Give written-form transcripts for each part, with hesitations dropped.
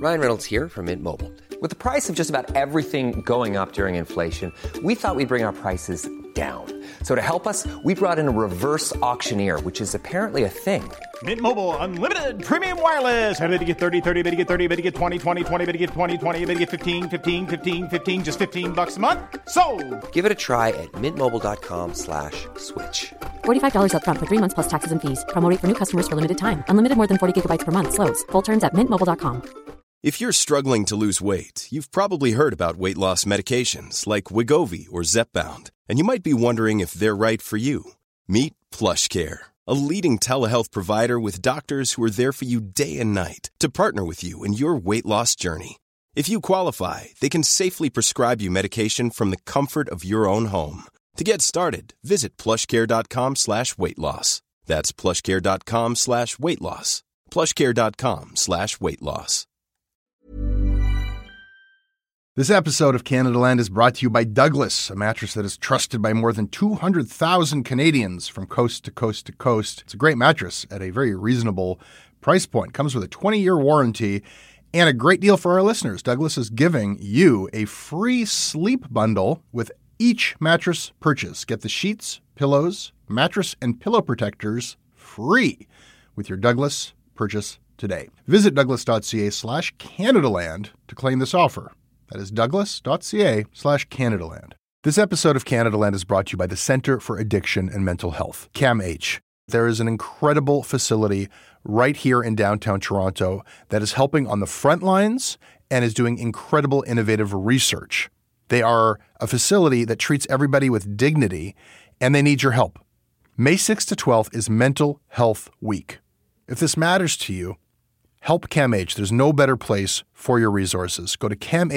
Ryan Reynolds here from Mint Mobile. With the price of just about everything going up during inflation, we thought we'd bring our prices down. So to help us, we brought in a reverse auctioneer, which is apparently a thing. Mint Mobile Unlimited Premium Wireless. How to get 30, 30, bit to get 30, bit to get 20, 20, 20, bit to get 20, 20, bit to get 15, 15, 15, 15, just $15 a month? Sold! Give it a try at mintmobile.com/switch. $45 up front for 3 months plus taxes and fees. Promo rate for new customers for limited time. Unlimited more than 40 gigabytes per month. Slows full terms at mintmobile.com. If you're struggling to lose weight, you've probably heard about weight loss medications like Wegovy or Zepbound, and you might be wondering if they're right for you. Meet PlushCare, a leading telehealth provider with doctors who are there for you day and night to partner with you in your weight loss journey. If you qualify, they can safely prescribe you medication from the comfort of your own home. To get started, visit plushcare.com/weight-loss. That's plushcare.com/weight-loss. plushcare.com/weight-loss. This episode of Canada Land is brought to you by Douglas, a mattress that is trusted by more than 200,000 Canadians from coast to coast to coast. It's a great mattress at a very reasonable price point. Comes with a 20-year warranty and a great deal for our listeners. Douglas is giving you a free sleep bundle with each mattress purchase. Get the sheets, pillows, mattress, and pillow protectors free with your Douglas purchase today. Visit douglas.ca/CanadaLand to claim this offer. That is douglas.ca/CanadaLand. This episode of Canada Land is brought to you by the Centre for Addiction and Mental Health, CAMH. There is an incredible facility right here in downtown Toronto that is helping on the front lines and is doing incredible innovative research. They are a facility that treats everybody with dignity, and they need your help. May 6th to 12th is Mental Health Week. If this matters to you, help CAMH. There's no better place for your resources. Go to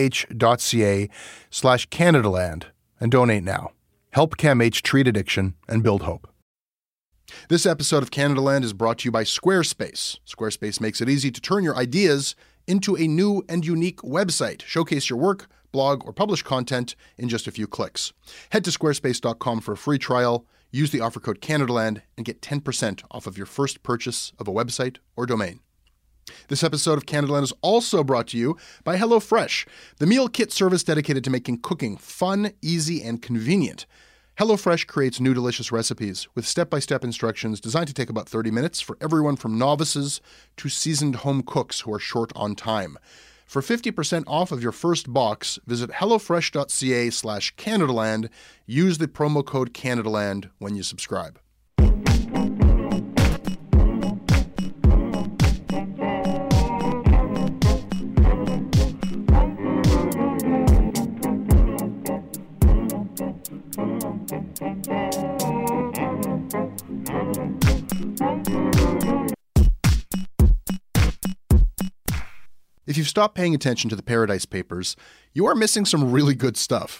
camh.ca/CanadaLand and donate now. Help CAMH treat addiction and build hope. This episode of Canada Land is brought to you by Squarespace. Squarespace makes it easy to turn your ideas into a new and unique website. Showcase your work, blog, or publish content in just a few clicks. Head to squarespace.com for a free trial. Use the offer code CanadaLand and get 10% off of your first purchase of a website or domain. This episode of Canada Land is also brought to you by HelloFresh, the meal kit service dedicated to making cooking fun, easy, and convenient. HelloFresh creates new delicious recipes with step-by-step instructions designed to take about 30 minutes for everyone from novices to seasoned home cooks who are short on time. For 50% off of your first box, visit hellofresh.ca/CanadaLand. Use the promo code CanadaLand when you subscribe. If you've stopped paying attention to the Paradise Papers, you are missing some really good stuff.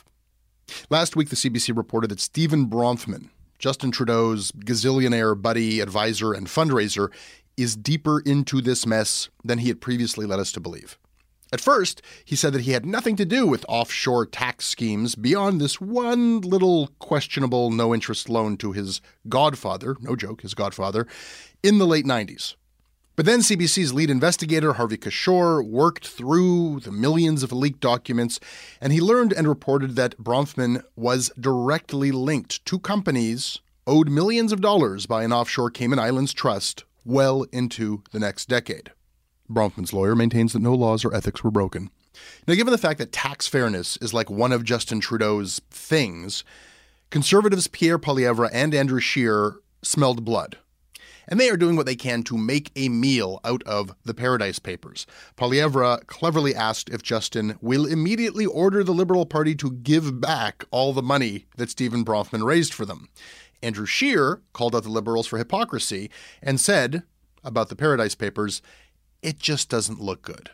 Last week, the CBC reported that Stephen Bronfman, Justin Trudeau's gazillionaire buddy, advisor, and fundraiser, is deeper into this mess than he had previously led us to believe. At first, he said that he had nothing to do with offshore tax schemes beyond this one little questionable no-interest loan to his godfather, no joke, his godfather, in the late 90s. But then CBC's lead investigator, Harvey Kishore, worked through the millions of leaked documents, and he learned and reported that Bronfman was directly linked to companies owed millions of dollars by an offshore Cayman Islands trust well into the next decade. Bronfman's lawyer maintains that no laws or ethics were broken. Now, given the fact that tax fairness is like one of Justin Trudeau's things, Conservatives Pierre Poilievre and Andrew Scheer smelled blood. And they are doing what they can to make a meal out of the Paradise Papers. Poilievre cleverly asked if Justin will immediately order the Liberal Party to give back all the money that Stephen Bronfman raised for them. Andrew Scheer called out the Liberals for hypocrisy and said about the Paradise Papers, it just doesn't look good.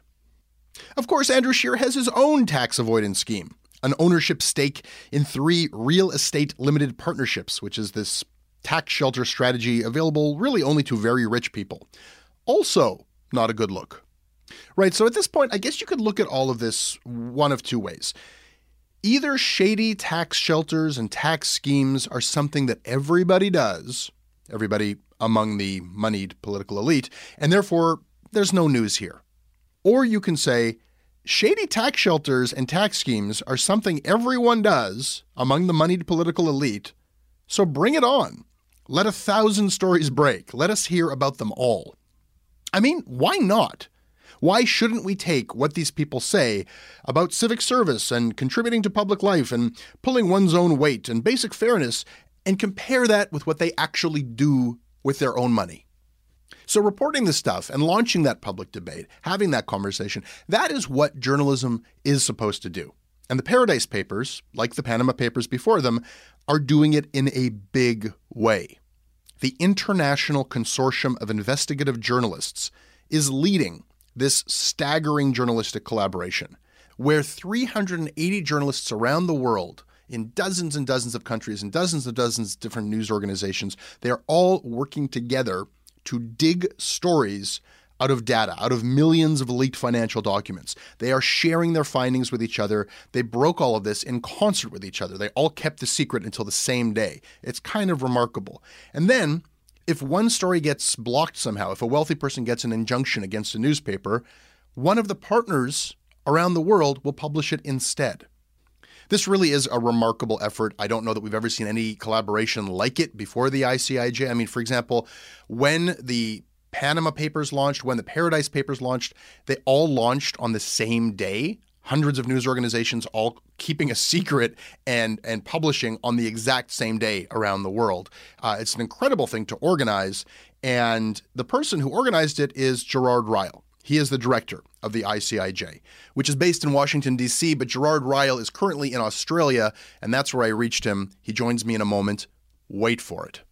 Of course, Andrew Scheer has his own tax avoidance scheme, an ownership stake in 3 real estate limited partnerships, which is this tax shelter strategy available really only to very rich people. Also, not a good look. Right, so at this point, I guess you could look at all of this one of two ways. Either shady tax shelters and tax schemes are something that everybody does, everybody among the moneyed political elite, and therefore there's no news here. Or you can say, shady tax shelters and tax schemes are something everyone does among the moneyed political elite, so bring it on. Let 1,000 stories break. Let us hear about them all. I mean, why not? Why shouldn't we take what these people say about civic service and contributing to public life and pulling one's own weight and basic fairness and compare that with what they actually do with their own money? So reporting this stuff and launching that public debate, having that conversation, that is what journalism is supposed to do. And the Paradise Papers, like the Panama Papers before them, are doing it in a big way. The International Consortium of Investigative Journalists is leading this staggering journalistic collaboration, where 380 journalists around the world in dozens and dozens of countries and dozens of different news organizations, they are all working together to dig stories out of data, out of millions of leaked financial documents. They are sharing their findings with each other. They broke all of this in concert with each other. They all kept the secret until the same day. It's kind of remarkable. And then, if one story gets blocked somehow, if a wealthy person gets an injunction against a newspaper, one of the partners around the world will publish it instead. This really is a remarkable effort. I don't know that we've ever seen any collaboration like it before the ICIJ. I mean, for example, when the Panama Papers launched, when the Paradise Papers launched, they all launched on the same day. Hundreds of news organizations all keeping a secret and publishing on the exact same day around the world. It's an incredible thing to organize. And the person who organized it is Gerard Ryle. He is the director of the ICIJ, which is based in Washington, D.C., but Gerard Ryle is currently in Australia, and that's where I reached him. He joins me in a moment. Wait for it.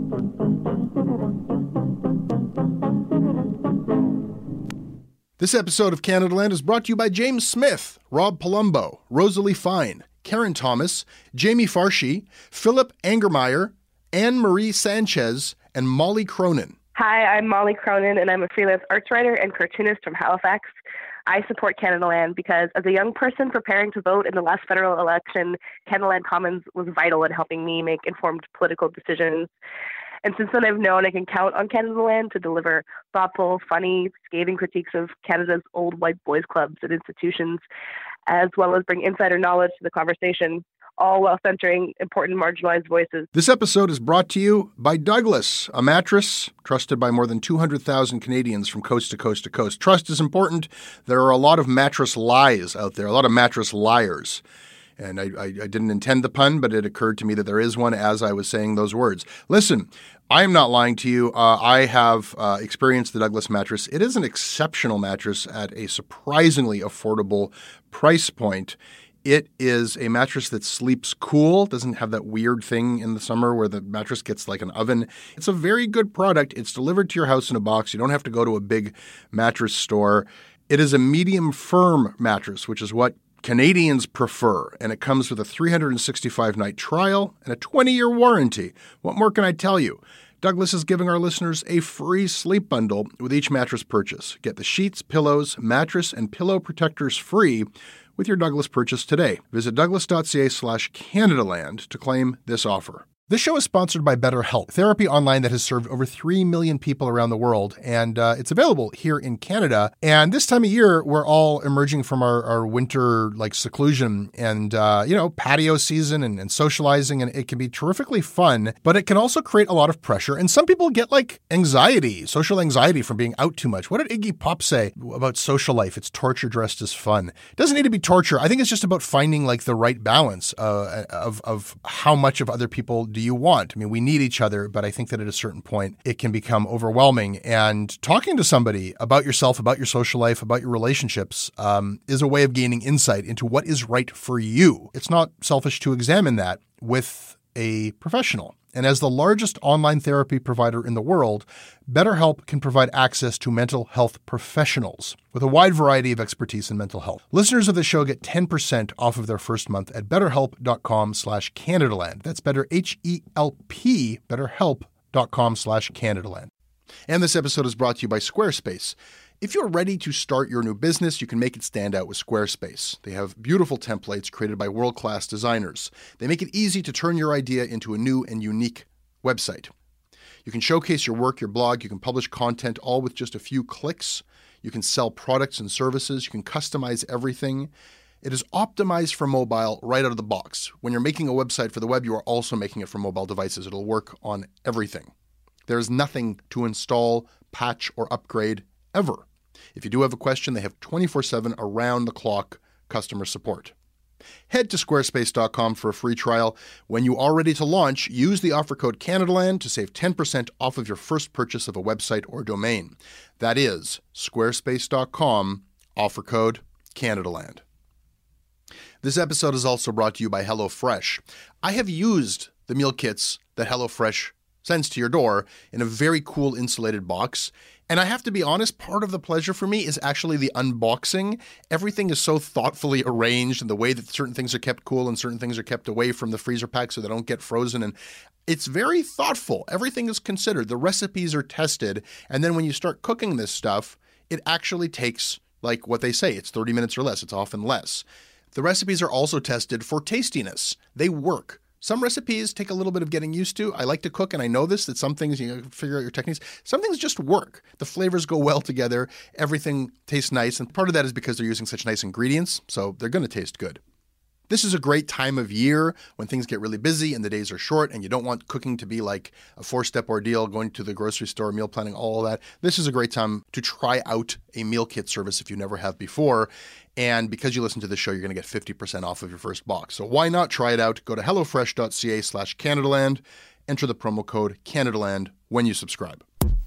This episode of Canadaland is brought to you by James Smith, Rob Palumbo, Rosalie Fine, Karen Thomas, Jamie Farshi, Philip Angermeyer, Anne-Marie Sanchez, and Molly Cronin. Hi, I'm Molly Cronin, and I'm a freelance arts writer and cartoonist from Halifax. I support Canadaland because as a young person preparing to vote in the last federal election, Canadaland Commons was vital in helping me make informed political decisions. And since then, I've known I can count on Canadaland to deliver thoughtful, funny, scathing critiques of Canada's old white boys clubs and institutions, as well as bring insider knowledge to the conversation, all while centering important marginalized voices. This episode is brought to you by Douglas, a mattress trusted by more than 200,000 Canadians from coast to coast to coast. Trust is important. There are a lot of mattress lies out there, a lot of mattress liars. And I didn't intend the pun, but it occurred to me that there is one as I was saying those words. Listen, I am not lying to you. I have experienced the Douglas mattress. It is an exceptional mattress at a surprisingly affordable price point. It is a mattress that sleeps cool, doesn't have that weird thing in the summer where the mattress gets like an oven. It's a very good product. It's delivered to your house in a box. You don't have to go to a big mattress store. It is a medium firm mattress, which is what Canadians prefer, and it comes with a 365-night trial and a 20-year warranty. What more can I tell you? Douglas is giving our listeners a free sleep bundle with each mattress purchase. Get the sheets, pillows, mattress, and pillow protectors free with your Douglas purchase today. Visit douglas.ca/Canadaland to claim this offer. This show is sponsored by BetterHelp, therapy online that has served over 3 million people around the world, and it's available here in Canada. And this time of year, we're all emerging from our winter seclusion and patio season and socializing, and it can be terrifically fun, but it can also create a lot of pressure. And some people get anxiety, social anxiety from being out too much. What did Iggy Pop say about social life? It's torture dressed as fun. It doesn't need to be torture. I think it's just about finding the right balance of how much of other people do you want? I mean, we need each other, but I think that at a certain point, it can become overwhelming. And talking to somebody about yourself, about your social life, about your relationships is a way of gaining insight into what is right for you. It's not selfish to examine that with a professional. And as the largest online therapy provider in the world, BetterHelp can provide access to mental health professionals with a wide variety of expertise in mental health. Listeners of the show get 10% off of their first month at betterhelp.com/Canadaland. That's better, H-E-L-P, betterhelp.com/Canadaland. And this episode is brought to you by Squarespace. If you're ready to start your new business, you can make it stand out with Squarespace. They have beautiful templates created by world-class designers. They make it easy to turn your idea into a new and unique website. You can showcase your work, your blog, you can publish content all with just a few clicks. You can sell products and services. You can customize everything. It is optimized for mobile right out of the box. When you're making a website for the web, you are also making it for mobile devices. It'll work on everything. There's nothing to install, patch, or upgrade ever. If you do have a question, they have 24/7 around-the-clock customer support. Head to squarespace.com for a free trial. When you are ready to launch, use the offer code CanadaLand to save 10% off of your first purchase of a website or domain. That is squarespace.com, offer code CanadaLand. This episode is also brought to you by HelloFresh. I have used the meal kits that HelloFresh sends to your door in a very cool insulated box. And I have to be honest, part of the pleasure for me is actually the unboxing. Everything is so thoughtfully arranged, and the way that certain things are kept cool and certain things are kept away from the freezer pack so they don't get frozen. And it's very thoughtful. Everything is considered. The recipes are tested. And then when you start cooking this stuff, it actually takes, like what they say, it's 30 minutes or less. It's often less. The recipes are also tested for tastiness. They work. Some recipes take a little bit of getting used to. I like to cook, and I know this, that some things, you figure out your techniques. Some things just work. The flavors go well together. Everything tastes nice. And part of that is because they're using such nice ingredients, so they're going to taste good. This is a great time of year when things get really busy and the days are short and you don't want cooking to be like a 4-step ordeal, going to the grocery store, meal planning, all of that. This is a great time to try out a meal kit service if you never have before. And because you listen to this show, you're going to get 50% off of your first box. So why not try it out? Go to hellofresh.ca/CanadaLand. Enter the promo code CanadaLand when you subscribe.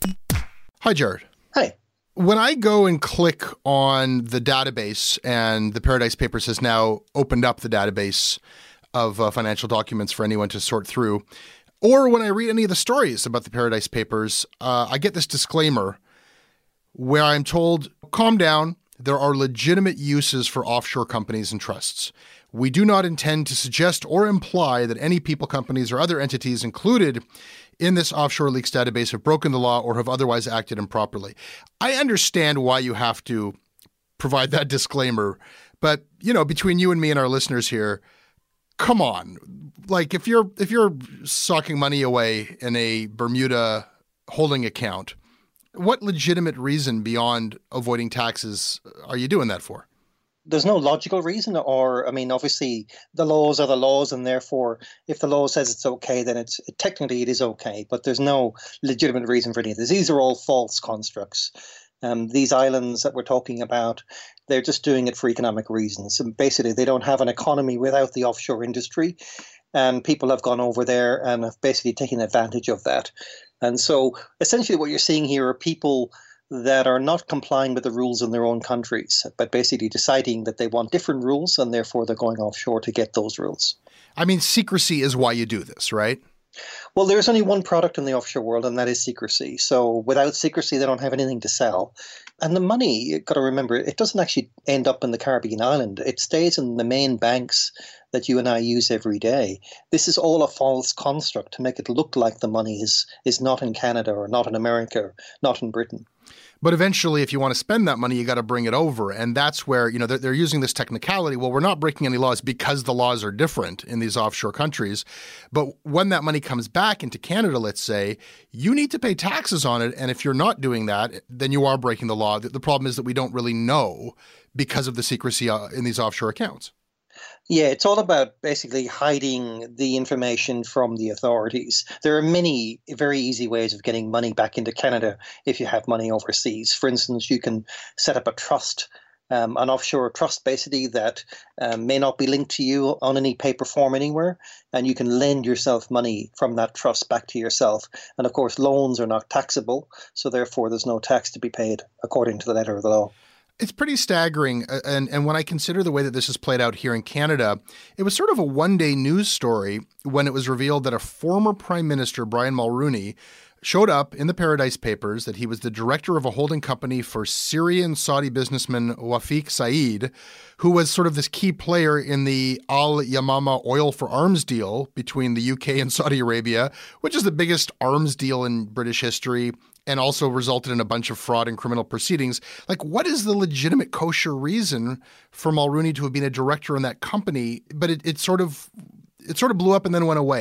Hi, Jared. Hi. When I go and click on the database, and the Paradise Papers has now opened up the database of financial documents for anyone to sort through, or when I read any of the stories about the Paradise Papers, I get this disclaimer where I'm told, calm down, there are legitimate uses for offshore companies and trusts. We do not intend to suggest or imply that any people, companies, or other entities included in this offshore leaks database have broken the law or have otherwise acted improperly. I understand why you have to provide that disclaimer, but, you know, between you and me and our listeners here, come on. Like, if you're socking money away in a Bermuda holding account, what legitimate reason beyond avoiding taxes are you doing that for? There's no logical reason, obviously the laws are the laws, and therefore if the law says it's okay, then technically it is okay, but there's no legitimate reason for any of this. These are all false constructs. These islands that we're talking about, they're just doing it for economic reasons. And basically, they don't have an economy without the offshore industry, and people have gone over there and have basically taken advantage of that. And so essentially what you're seeing here are people that are not complying with the rules in their own countries, but basically deciding that they want different rules, and therefore they're going offshore to get those rules. I mean, secrecy is why you do this, right? Well, there's only one product in the offshore world, and that is secrecy. So without secrecy, they don't have anything to sell. And the money, you've got to remember, it doesn't actually end up in the Caribbean island. It stays in the main banks that you and I use every day. This is all a false construct to make it look like the money is not in Canada or not in America or not in Britain. But eventually, if you want to spend that money, you got to bring it over. And that's where, you know, they're using this technicality. Well, we're not breaking any laws because the laws are different in these offshore countries. But when that money comes back into Canada, let's say, you need to pay taxes on it. And if you're not doing that, then you are breaking the law. The problem is that we don't really know because of the secrecy in these offshore accounts. Yeah, it's all about basically hiding the information from the authorities. There are many very easy ways of getting money back into Canada if you have money overseas. For instance, you can set up a trust, an offshore trust basically that may not be linked to you on any paper form anywhere, and you can lend yourself money from that trust back to yourself. And of course, loans are not taxable, so therefore there's no tax to be paid according to the letter of the law. It's pretty staggering. And when I consider the way that this is played out here in Canada, it was sort of a one-day news story when it was revealed that a former Prime Minister, Brian Mulroney, showed up in the Paradise Papers that he was the director of a holding company for Syrian Saudi businessman Wafiq Saeed, who was sort of this key player in the Al Yamama oil for arms deal between the UK and Saudi Arabia, which is the biggest arms deal in British history, and also resulted in a bunch of fraud and criminal proceedings. Like, what is the legitimate kosher reason for Mulroney to have been a director in that company? But it sort of blew up and then went away.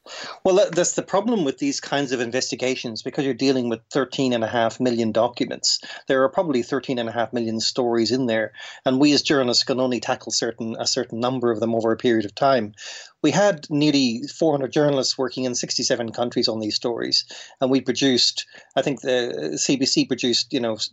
Well, that's the problem with these kinds of investigations, because you're dealing with 13.5 million documents. There are probably 13.5 million stories in there, and we as journalists can only tackle a certain number of them over a period of time. We had nearly 400 journalists working in 67 countries on these stories, and we produced, I think the CBC produced,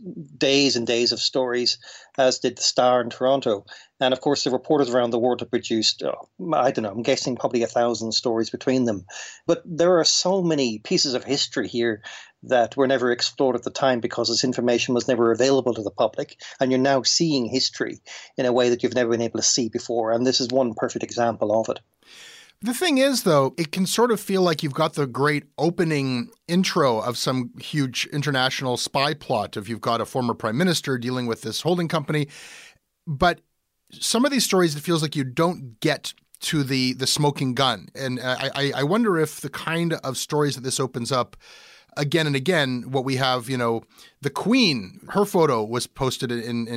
days and days of stories, as did the Star in Toronto. And of course, the reporters around the world have produced, I don't know, I'm guessing probably 1,000 stories between them. But there are so many pieces of history here that were never explored at the time because this information was never available to the public. And you're now seeing history in a way that you've never been able to see before. And this is one perfect example of it. The thing is, though, it can sort of feel like you've got the great opening intro of some huge international spy plot if you've got a former prime minister dealing with this holding company. But some of these stories, it feels like you don't get to the smoking gun. And I wonder if the kind of stories that this opens up again and again, what we have, the Queen, her photo was posted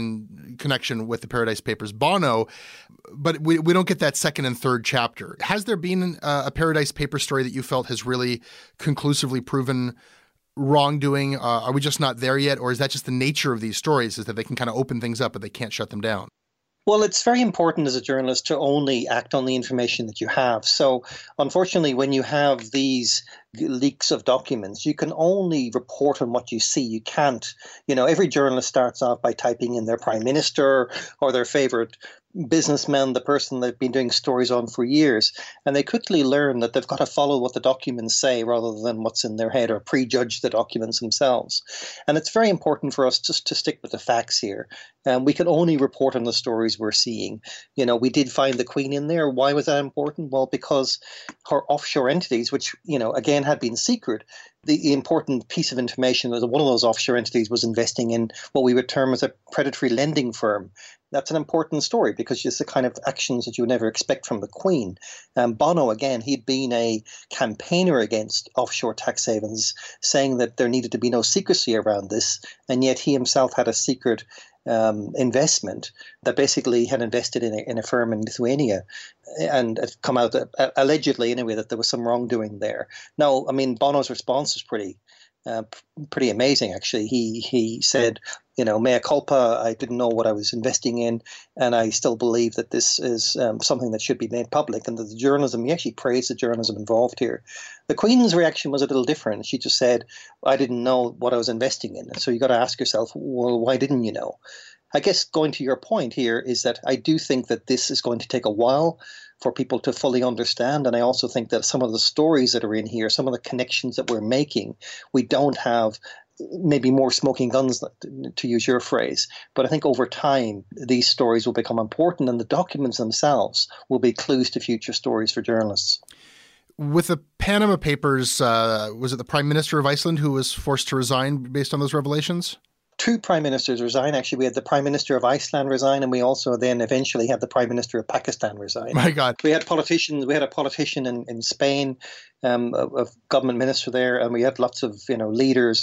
in connection with the Paradise Papers, Bono, but we don't get that second and third chapter. Has there been a Paradise Papers story that you felt has really conclusively proven wrongdoing? Are we just not there yet? Or is that just the nature of these stories, is that they can kind of open things up, but they can't shut them down? Well, it's very important as a journalist to only act on the information that you have. So, unfortunately, when you have these leaks of documents, you can only report on what you see. You can't, every journalist starts off by typing in their prime minister or their favorite businessman, the person they've been doing stories on for years. And they quickly learn that they've got to follow what the documents say rather than what's in their head or prejudge the documents themselves. And it's very important for us just to stick with the facts here. We can only report on the stories we're seeing. We did find the Queen in there. Why was that important? Well, because her offshore entities, which, again, had been secret, the important piece of information was one of those offshore entities was investing in what we would term as a predatory lending firm. That's an important story because it's the kind of actions that you would never expect from the Queen. Bono, again, he'd been a campaigner against offshore tax havens, saying that there needed to be no secrecy around this, and yet he himself had a secret investment that basically had invested in a firm in Lithuania, and it come out allegedly anyway that there was some wrongdoing there. Now, I mean, Bono's response was pretty amazing, actually. He said, mea culpa, I didn't know what I was investing in, and I still believe that this is something that should be made public, and that the journalism, he actually praised the journalism involved here. The Queen's reaction was a little different. She just said, I didn't know what I was investing in. So you got to ask yourself, well, why didn't you know? I guess going to your point here is that I do think that this is going to take a while for people to fully understand. And I also think that some of the stories that are in here, some of the connections that we're making, we don't have maybe more smoking guns, to use your phrase. But I think over time, these stories will become important, and the documents themselves will be clues to future stories for journalists. With the Panama Papers, was it the Prime Minister of Iceland who was forced to resign based on those revelations? Two prime ministers resign. Actually, we had the Prime Minister of Iceland resign, and we also then eventually had the Prime Minister of Pakistan resign. My God. We had politicians. We had a politician in Spain, a government minister there, and we had lots of leaders,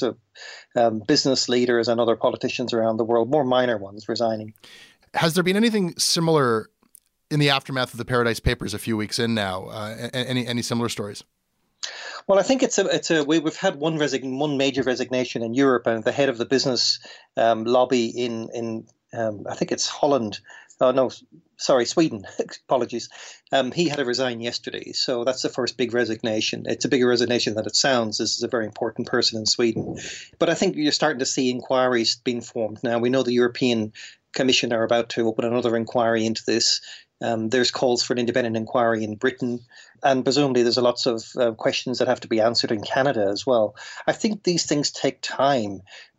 business leaders and other politicians around the world, more minor ones, resigning. Has there been anything similar in the aftermath of the Paradise Papers a few weeks in now? Any similar stories? Well, I think we've had one major resignation in Europe, and the head of the business lobby in I think it's Holland. Oh no, sorry, Sweden. Apologies. He had to resign yesterday, so that's the first big resignation. It's a bigger resignation than it sounds. This is a very important person in Sweden, but I think you're starting to see inquiries being formed now. We know the European Commission are about to open another inquiry into this. There's calls for an independent inquiry in Britain, and presumably there's lots of questions that have to be answered in Canada as well. I think these things take time.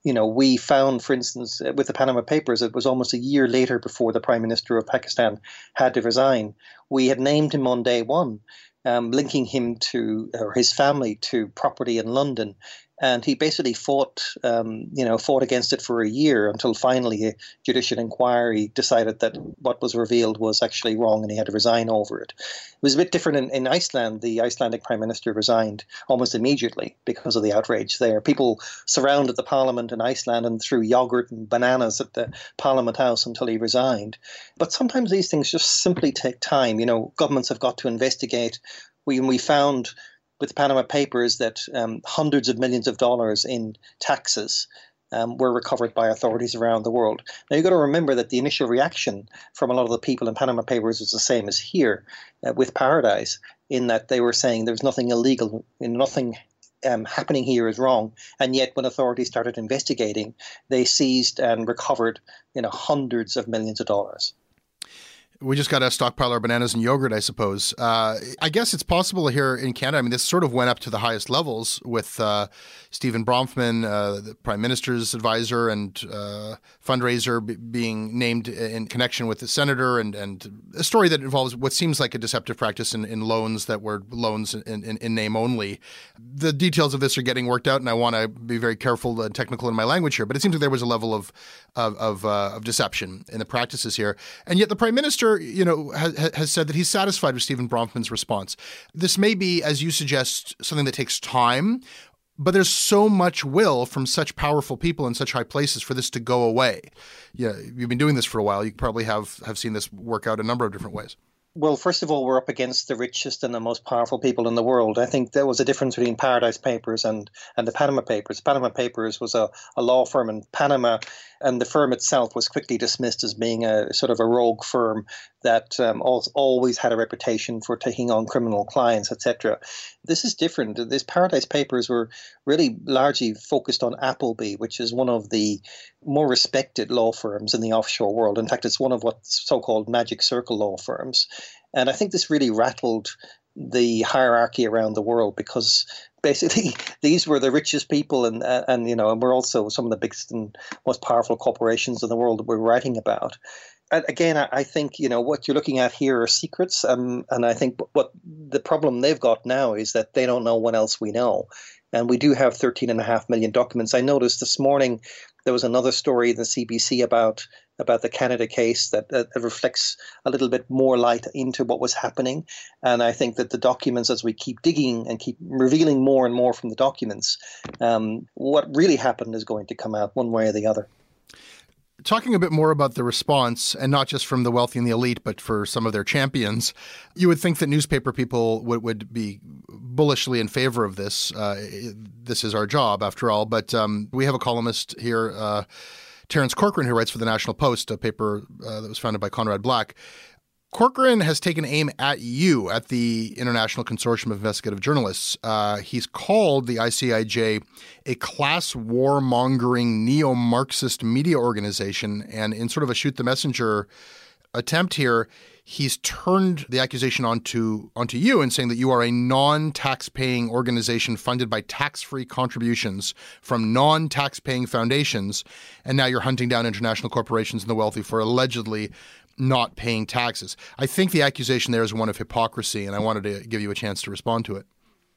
We found, for instance, with the Panama Papers, it was almost a year later before the Prime Minister of Pakistan had to resign. We had named him on day one, linking him or his family to property in London. And he basically fought against it for a year until finally a judicial inquiry decided that what was revealed was actually wrong and he had to resign over it. It was a bit different in Iceland. The Icelandic Prime Minister resigned almost immediately because of the outrage there. People surrounded the parliament in Iceland and threw yogurt and bananas at the Parliament House until he resigned. But sometimes these things just simply take time. Governments have got to investigate. We found with the Panama Papers that hundreds of millions of dollars in taxes were recovered by authorities around the world. Now, you've got to remember that the initial reaction from a lot of the people in Panama Papers was the same as here with Paradise, in that they were saying there's nothing illegal, nothing happening here is wrong. And yet when authorities started investigating, they seized and recovered hundreds of millions of dollars. We just got to stockpile our bananas and yogurt, I suppose. I guess it's possible here in Canada. I mean, this sort of went up to the highest levels with Stephen Bronfman, the Prime Minister's advisor and fundraiser, being named in connection with the senator, and a story that involves what seems like a deceptive practice in loans that were loans in name only. The details of this are getting worked out, and I want to be very careful and technical in my language here, but it seems like there was a level of deception in the practices here. And yet the Prime Minister has said that he's satisfied with Stephen Bronfman's response. This may be, as you suggest, something that takes time, but there's so much will from such powerful people in such high places for this to go away. Yeah, you've been doing this for a while. You probably have seen this work out a number of different ways. Well, first of all, we're up against the richest and the most powerful people in the world. I think there was a difference between Paradise Papers and the Panama Papers. Panama Papers was a law firm in Panama, and the firm itself was quickly dismissed as being a sort of a rogue firm that always had a reputation for taking on criminal clients, etc. This is different. These Paradise Papers were really largely focused on Appleby, which is one of the more respected law firms in the offshore world. In fact, it's one of what's so-called magic circle law firms. And I think this really rattled the hierarchy around the world, because basically these were the richest people and we're also some of the biggest and most powerful corporations in the world that we're writing about. And again, I think, what you're looking at here are secrets. And I think what the problem they've got now is that they don't know what else we know. And we do have 13.5 million documents. I noticed this morning there was another story in the CBC about the Canada case that reflects a little bit more light into what was happening. And I think that the documents, as we keep digging and keep revealing more and more from the documents, what really happened is going to come out one way or the other. Talking a bit more about the response, and not just from the wealthy and the elite, but for some of their champions, you would think that newspaper people would be bullishly in favor of this. This is our job, after all. But we have a columnist here, Terence Corcoran, who writes for the National Post, a paper that was founded by Conrad Black. Corcoran has taken aim at you, at the International Consortium of Investigative Journalists. He's called the ICIJ a class warmongering neo-Marxist media organization. And in sort of a shoot-the-messenger attempt here, he's turned the accusation onto you and saying that you are a non-tax-paying organization funded by tax-free contributions from non-tax-paying foundations. And now you're hunting down international corporations and the wealthy for allegedly not paying taxes. I think the accusation there is one of hypocrisy, and I wanted to give you a chance to respond to it.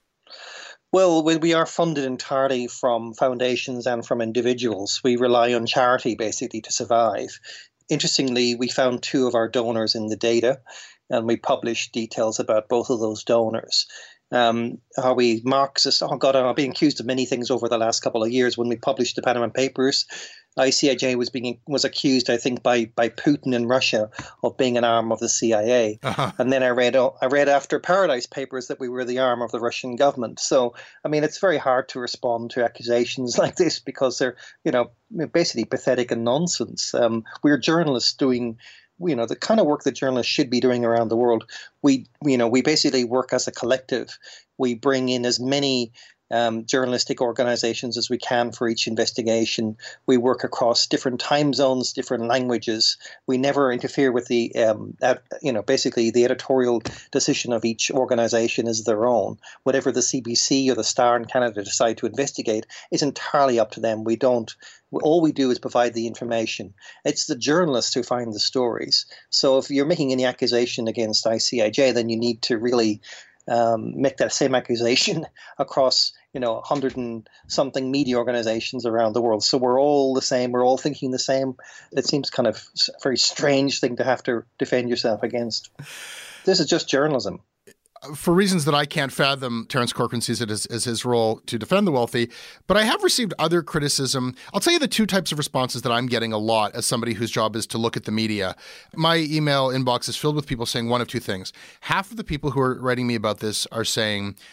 Well, we are funded entirely from foundations and from individuals. We rely on charity, basically, to survive. Interestingly, we found 2 of our donors in the data, and we published details about both of those donors. Are we Marxist? Oh, God, I'm being accused of many things over the last couple of years. When we published the Panama Papers, ICIJ was accused, I think, by Putin in Russia of being an arm of the CIA. Uh-huh. And then I read after Paradise Papers that we were the arm of the Russian government. So, I mean, it's very hard to respond to accusations like this because they're, basically pathetic and nonsense. We're journalists doing the kind of work that journalists should be doing around the world. We basically work as a collective. We bring in as many journalistic organizations as we can for each investigation. We work across different time zones, different languages. We never interfere with the, basically the editorial decision of each organization is their own. Whatever the CBC or the Star in Canada decide to investigate is entirely up to them. All we do is provide the information. It's the journalists who find the stories. So if you're making any accusation against ICIJ, then you need to really make that same accusation across 100 and something media organizations around the world. So we're all the same. We're all thinking the same. It seems kind of a very strange thing to have to defend yourself against. This is just journalism. For reasons that I can't fathom, Terence Corcoran sees it as his role to defend the wealthy. But I have received other criticism. I'll tell you the 2 types of responses that I'm getting a lot as somebody whose job is to look at the media. My email inbox is filled with people saying one of 2 things. Half of the people who are writing me about this are saying,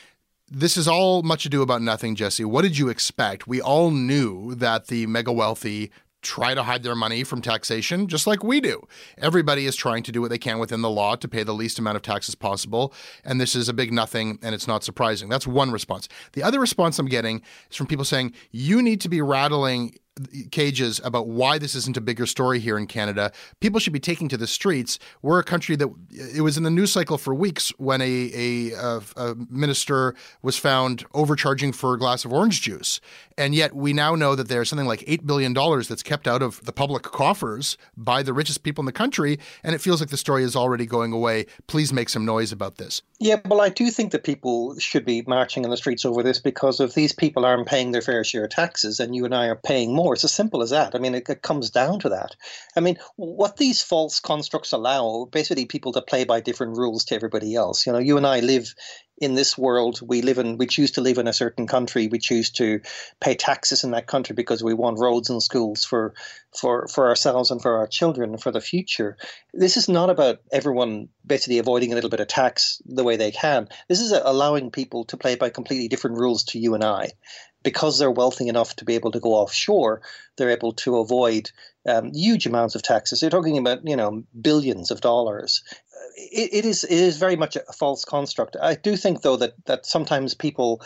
This is all much ado about nothing, Jesse. What did you expect? We all knew that the mega wealthy try to hide their money from taxation, just like we do. Everybody is trying to do what they can within the law to pay the least amount of taxes possible, and this is a big nothing, and it's not surprising. That's one response. The other response I'm getting is from people saying, you need to be rattling cages about why this isn't a bigger story here in Canada. People should be taking to the streets. We're a country that it was in the news cycle for weeks when a minister was found overcharging for a glass of orange juice. And yet we now know that there's something like $8 billion that's kept out of the public coffers by the richest people in the country. And it feels like the story is already going away. Please make some noise about this. Yeah, well, I do think that people should be marching in the streets over this, because if these people aren't paying their fair share of taxes and you and I are paying more, it's as simple as that. I mean, it comes down to that. I mean, what these false constructs allow, basically people to play by different rules to everybody else. You know, you and I live in this world. We choose to live in a certain country. We choose to pay taxes in that country because we want roads and schools for ourselves and for our children and for the future. This is not about everyone basically avoiding a little bit of tax the way they can. This is allowing people to play by completely different rules to you and I. Because they're wealthy enough to be able to go offshore, they're able to avoid huge amounts of taxes. They're talking about, billions of dollars. It is very much a false construct. I do think, though, that sometimes people,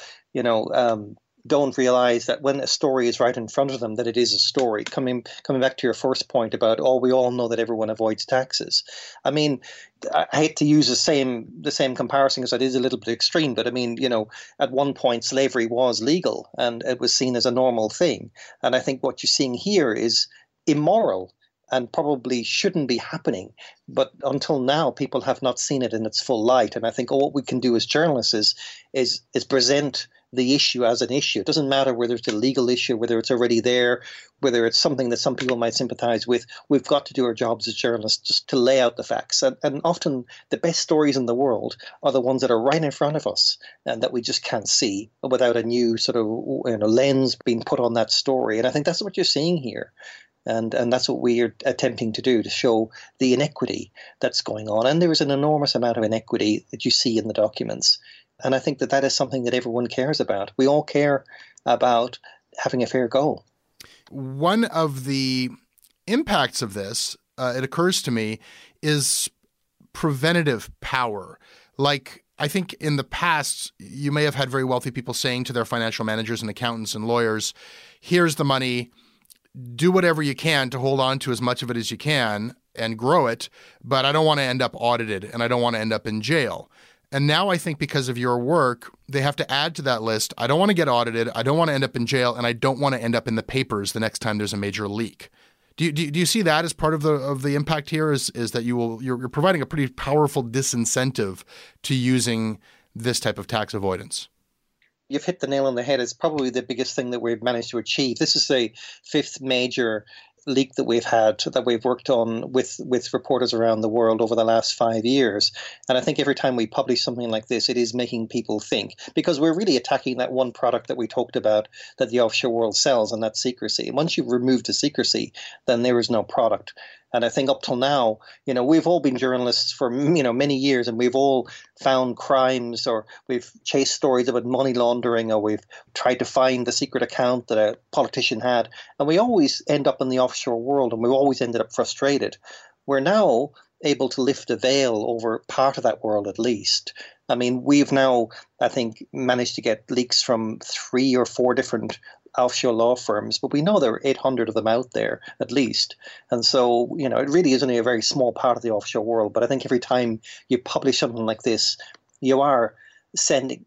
don't realize that when a story is right in front of them, that it is a story. Coming back to your first point about, we all know that everyone avoids taxes. I mean, I hate to use the same comparison because it is a little bit extreme, but I mean, at one point slavery was legal and it was seen as a normal thing. And I think what you're seeing here is immoral and probably shouldn't be happening. But until now, people have not seen it in its full light. And I think what we can do as journalists is present the issue as an issue. It doesn't matter whether it's a legal issue, whether it's already there, whether it's something that some people might sympathize with. We've got to do our jobs as journalists just to lay out the facts. And often the best stories in the world are the ones that are right in front of us and that we just can't see without a new sort of lens being put on that story. And I think that's what you're seeing here. And that's what we are attempting to do, to show the inequity that's going on. And there is an enormous amount of inequity that you see in the documents. And I think that is something that everyone cares about. We all care about having a fair go. One of the impacts of this, it occurs to me, is preventative power. Like, I think in the past, you may have had very wealthy people saying to their financial managers and accountants and lawyers, here's the money, do whatever you can to hold on to as much of it as you can and grow it, but I don't want to end up audited and I don't want to end up in jail. And now I think because of your work, they have to add to that list, I don't want to get audited, I don't want to end up in jail, and I don't want to end up in the papers the next time there's a major leak. Do you see that as part of the impact here? Is that you're providing a pretty powerful disincentive to using this type of tax avoidance? You've hit the nail on the head. It's probably the biggest thing that we've managed to achieve. This is the fifth major leak that we've had, that we've worked on with reporters around the world over the last 5 years. And I think every time we publish something like this, it is making people think, because we're really attacking that one product that we talked about that the offshore world sells, and that's secrecy. And once you've removed the secrecy, then there is no product. And I think up till now, we've all been journalists for, many years, and we've all found crimes, or we've chased stories about money laundering, or we've tried to find the secret account that a politician had. And we always end up in the offshore world, and we've always ended up frustrated. We're now able to lift a veil over part of that world, at least. I mean, we've now, I think, managed to get leaks from 3 or 4 different offshore law firms, but we know there are 800 of them out there at least. And so, it really is only a very small part of the offshore world. But I think every time you publish something like this, you are setting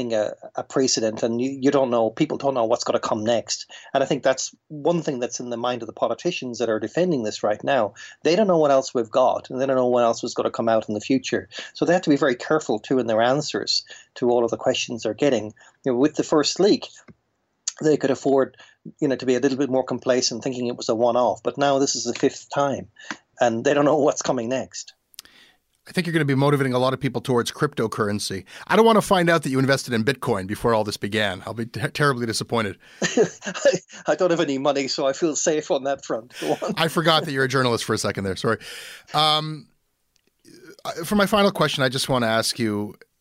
a precedent, and you don't know, people don't know what's going to come next. And I think that's one thing that's in the mind of the politicians that are defending this right now. They don't know what else we've got, and they don't know what else was going to come out in the future. So they have to be very careful too in their answers to all of the questions they're getting. With the first leak, they could afford, to be a little bit more complacent, thinking it was a one-off. But now this is the 5th time, and they don't know what's coming next. I think you're going to be motivating a lot of people towards cryptocurrency. I don't want to find out that you invested in Bitcoin before all this began. I'll be terribly disappointed. I don't have any money, so I feel safe on that front. Go on. I forgot that you're a journalist for a second there. Sorry. For my final question, I just want to ask you,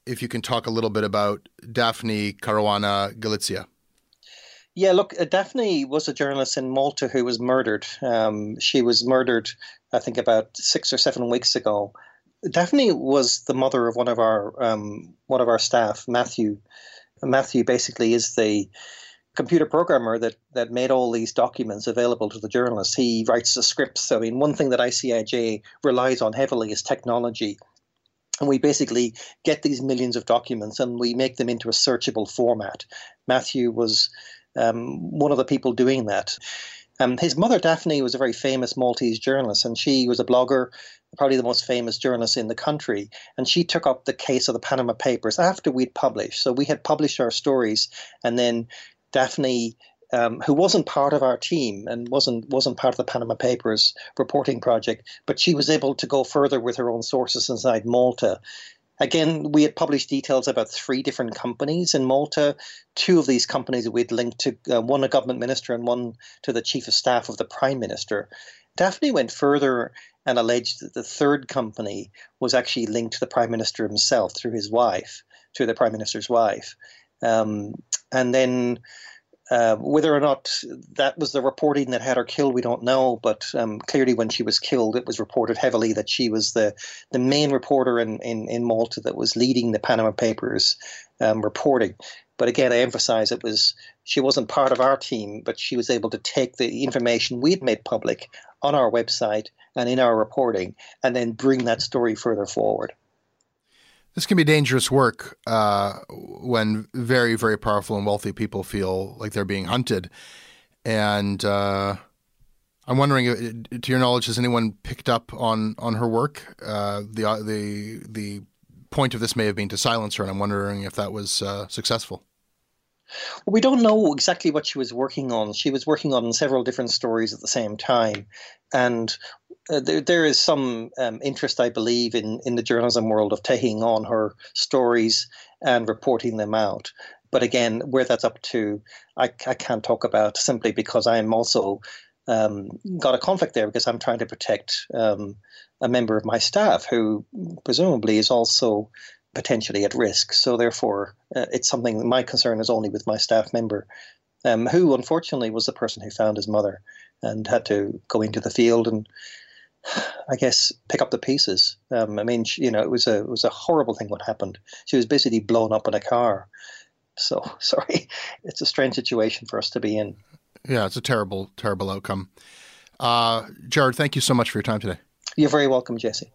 if you can talk a little bit about Daphne Caruana Galizia. Yeah, look, Daphne was a journalist in Malta who was murdered. She was murdered, I think, about 6 or 7 weeks ago. Daphne was the mother of one of our staff, Matthew. Matthew basically is the computer programmer that made all these documents available to the journalists. He writes the scripts. I mean, one thing that ICIJ relies on heavily is technology. And we basically get these millions of documents and we make them into a searchable format. Matthew was one of the people doing that. His mother, Daphne, was a very famous Maltese journalist, and she was a blogger, probably the most famous journalist in the country. And she took up the case of the Panama Papers after we'd published. So we had published our stories, and then Daphne, who wasn't part of our team and wasn't part of the Panama Papers reporting project, but she was able to go further with her own sources inside Malta. Again, we had published details about 3 different companies in Malta. 2 of these companies we'd linked to, one a government minister and one to the chief of staff of the prime minister. Daphne went further and alleged that the 3rd company was actually linked to the prime minister himself through his wife, through the prime minister's wife. And then whether or not that was the reporting that had her killed, we don't know. But clearly when she was killed, it was reported heavily that she was the main reporter in Malta that was leading the Panama Papers reporting. But again, I emphasize she wasn't part of our team, but she was able to take the information we'd made public on our website and in our reporting and then bring that story further forward. This can be dangerous work when very, very powerful and wealthy people feel like they're being hunted. And I'm wondering, to your knowledge, has anyone picked up on her work? The point of this may have been to silence her, and I'm wondering if that was successful. Well, we don't know exactly what she was working on. She was working on several different stories at the same time. And there is some interest, I believe, in the journalism world of taking on her stories and reporting them out. But again, where that's up to, I can't talk about, simply because I am also got a conflict there because I'm trying to protect a member of my staff who presumably is also potentially at risk. So therefore, it's something that my concern is only with my staff member, who unfortunately was the person who found his mother and had to go into the field and, I guess, pick up the pieces. I mean, it was a horrible thing what happened. She was basically blown up in a car. So, sorry, it's a strange situation for us to be in. Yeah, it's a terrible, terrible outcome. Gerard, thank you so much for your time today. You're very welcome, Jesse.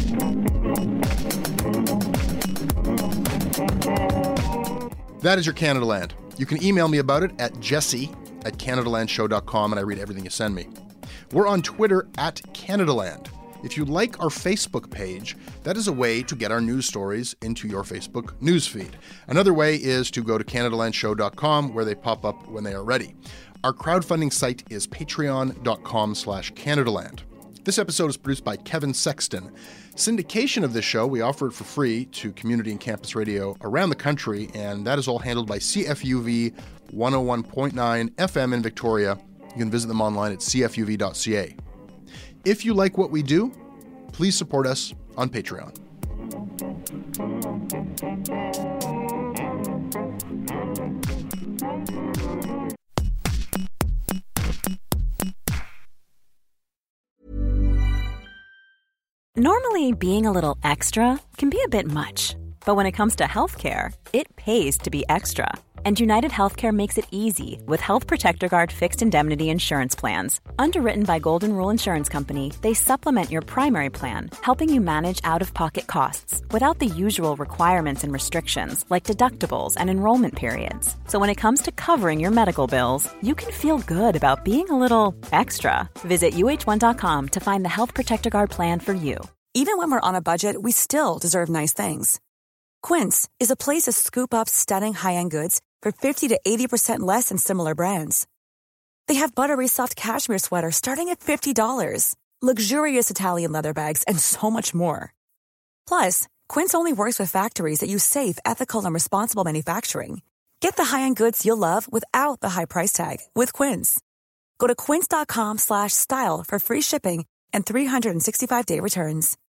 That is your Canada Land. You can email me about it at jesse@canadalandshow.com, and I read everything you send me. We're on Twitter @CanadaLand. If you like our Facebook page, that is a way to get our news stories into your Facebook newsfeed. Another way is to go to CanadaLandShow.com, where they pop up when they are ready. Our crowdfunding site is patreon.com/CanadaLand. This episode is produced by Kevin Sexton. Syndication of this show, we offer it for free to community and campus radio around the country, and that is all handled by CFUV 101.9 FM in Victoria. You can visit them online at cfuv.ca. If you like what we do, please support us on Patreon. Normally, being a little extra can be a bit much, but when it comes to healthcare, it pays to be extra. And United Healthcare makes it easy with Health Protector Guard fixed indemnity insurance plans. Underwritten by Golden Rule Insurance Company, they supplement your primary plan, helping you manage out-of-pocket costs without the usual requirements and restrictions like deductibles and enrollment periods. So when it comes to covering your medical bills, you can feel good about being a little extra. Visit uh1.com to find the Health Protector Guard plan for you. Even when we're on a budget, we still deserve nice things. Quince is a place to scoop up stunning high-end goods for 50 to 80% less than similar brands. They have buttery soft cashmere sweaters starting at $50, luxurious Italian leather bags, and so much more. Plus, Quince only works with factories that use safe, ethical, and responsible manufacturing. Get the high-end goods you'll love without the high price tag with Quince. Go to quince.com/style for free shipping and 365-day returns.